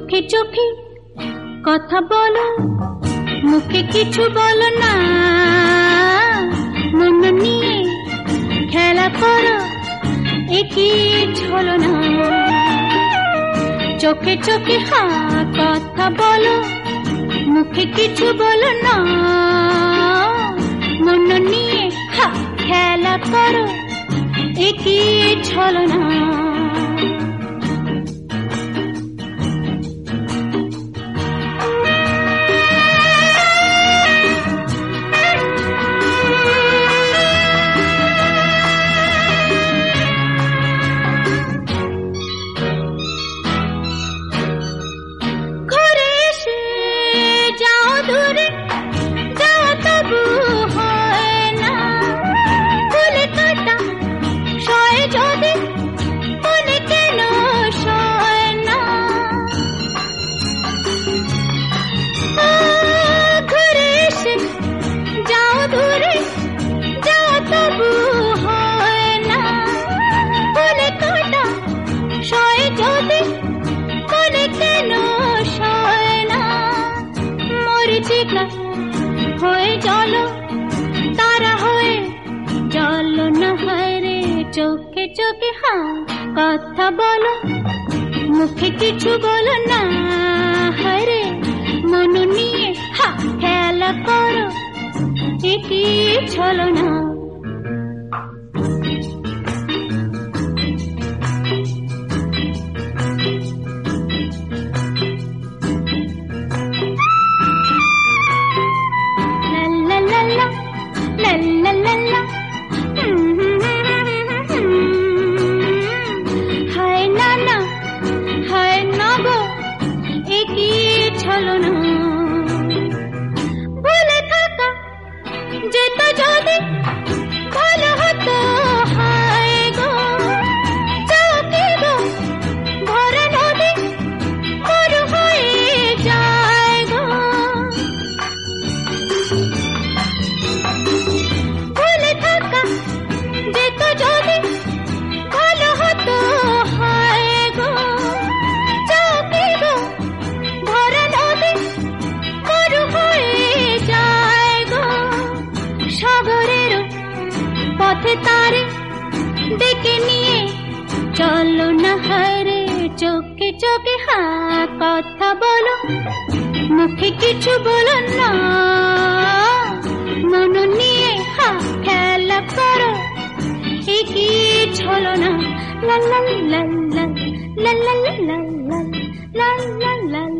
চোখে চোখে কথা বলো, মুখে কিছু বলো না, মন নিয়ে খেলা করো, একই ছলনা। চোখে চোখে কথা বলো, মুখে কিছু বলো না, মন নিয়ে খেলা করো, একই ছলনা। হয়ে চলো তারা হয়ে চলো না, হয় রে চোখে চোখে কথা বলো, মুখে কিছু বলো না, হয় রে মন নিয়ে খেলা করো, একই ছলনা। হায় না না, হায় না গো, একই ছলনা। বলে থাকা যেত যদি ভালো হতো, হায় গো চোখে গো ভরা নদী বড় হয়ে যায় গো। বলে থাকা যেত যদি ভালো হতো, হায় গো চোখে গো ভরা নদী বড় হয়ে যায় গো। সাগরের পথে তারে ডেকে নিয়ে চলো না, হায় রে চোখে চোখে কথা বলো, মুখে কিছু বলো না, মন নিয়ে খেলা করো, একই ছলনা। লা লা লা লা লা লা লা লা লা লা লা লা।